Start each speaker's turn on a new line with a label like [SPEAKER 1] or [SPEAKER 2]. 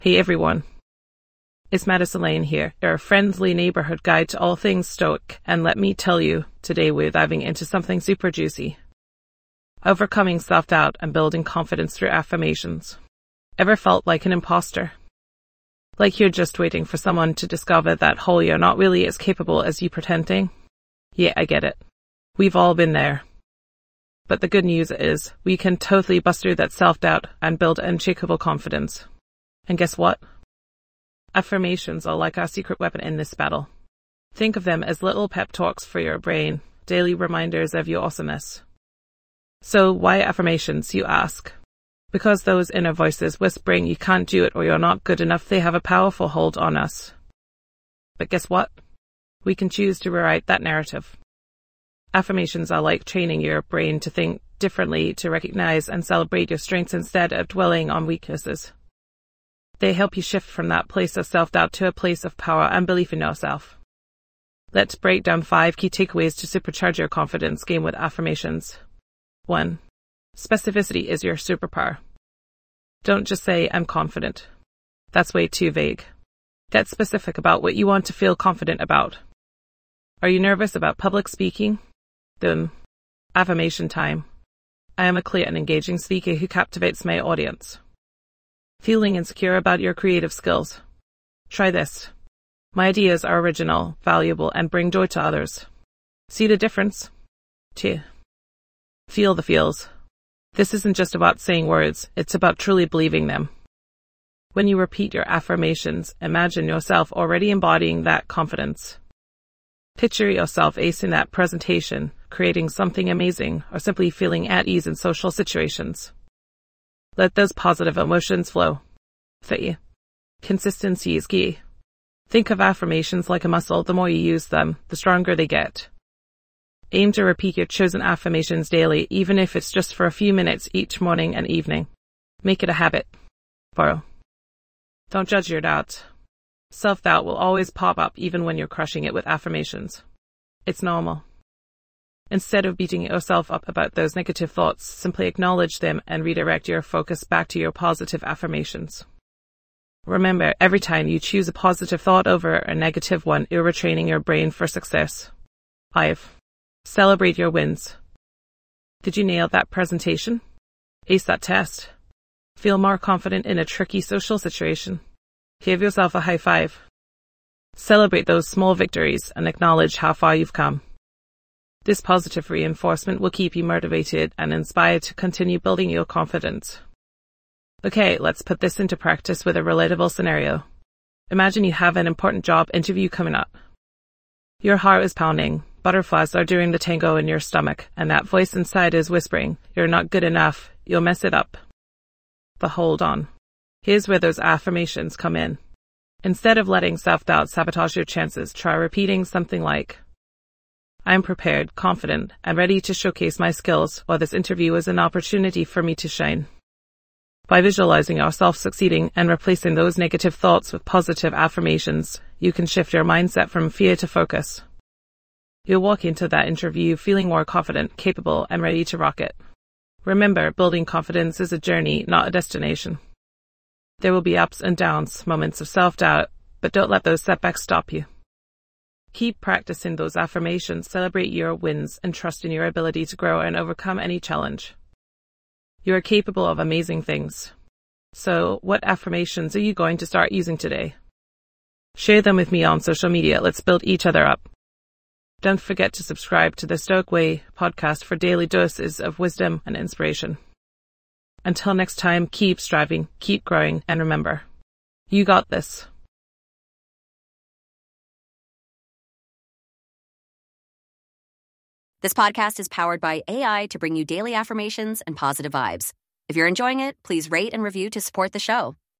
[SPEAKER 1] Hey everyone, it's Madison Lane here, your friendly neighborhood guide to all things Stoic, and let me tell you, today we're diving into something super juicy. Overcoming self-doubt and building confidence through affirmations. Ever felt like an imposter? Like you're just waiting for someone to discover that whole you're not really as capable as you pretending? Yeah, I get it. We've all been there. But the good news is, we can totally bust through that self-doubt and build unshakable confidence. And guess what? Affirmations are like our secret weapon in this battle. Think of them as little pep talks for your brain, daily reminders of your awesomeness. So why affirmations, you ask? Because those inner voices whispering you can't do it or you're not good enough, they have a powerful hold on us. But guess what? We can choose to rewrite that narrative. Affirmations are like training your brain to think differently, to recognize and celebrate your strengths instead of dwelling on weaknesses. They help you shift from that place of self-doubt to a place of power and belief in yourself. Let's break down 5 key takeaways to supercharge your confidence game with affirmations. 1. Specificity is your superpower. Don't just say, I'm confident. That's way too vague. Get specific about what you want to feel confident about. Are you nervous about public speaking? Then, affirmation time. I am a clear and engaging speaker who captivates my audience. Feeling insecure about your creative skills? Try this. My ideas are original, valuable, and bring joy to others. See the difference? 2. Feel the feels. This isn't just about saying words, it's about truly believing them. When you repeat your affirmations, imagine yourself already embodying that confidence. Picture yourself acing that presentation, creating something amazing, or simply feeling at ease in social situations. Let those positive emotions flow. 3. Consistency is key. Think of affirmations like a muscle. The more you use them, the stronger they get. Aim to repeat your chosen affirmations daily, even if it's just for a few minutes each morning and evening. Make it a habit. 4. Don't judge your doubt. Self-doubt will always pop up even when you're crushing it with affirmations. It's normal. Instead of beating yourself up about those negative thoughts, simply acknowledge them and redirect your focus back to your positive affirmations. Remember, every time you choose a positive thought over a negative one, you're retraining your brain for success. 5. Celebrate your wins. Did you nail that presentation? Ace that test? Feel more confident in a tricky social situation? Give yourself a high five. Celebrate those small victories and acknowledge how far you've come. This positive reinforcement will keep you motivated and inspired to continue building your confidence. Okay, let's put this into practice with a relatable scenario. Imagine you have an important job interview coming up. Your heart is pounding, butterflies are doing the tango in your stomach, and that voice inside is whispering, you're not good enough, you'll mess it up. But hold on. Here's where those affirmations come in. Instead of letting self-doubt sabotage your chances, try repeating something like, I'm prepared, confident, and ready to showcase my skills, or this interview is an opportunity for me to shine. By visualizing yourself succeeding and replacing those negative thoughts with positive affirmations, you can shift your mindset from fear to focus. You'll walk into that interview feeling more confident, capable, and ready to rock it. Remember, building confidence is a journey, not a destination. There will be ups and downs, moments of self-doubt, but don't let those setbacks stop you. Keep practicing those affirmations, celebrate your wins, and trust in your ability to grow and overcome any challenge. You are capable of amazing things. So, what affirmations are you going to start using today? Share them with me on social media. Let's build each other up. Don't forget to subscribe to the Stoic Way podcast for daily doses of wisdom and inspiration. Until next time, keep striving, keep growing, and remember, you got this.
[SPEAKER 2] This podcast is powered by AI to bring you daily affirmations and positive vibes. If you're enjoying it, please rate and review to support the show.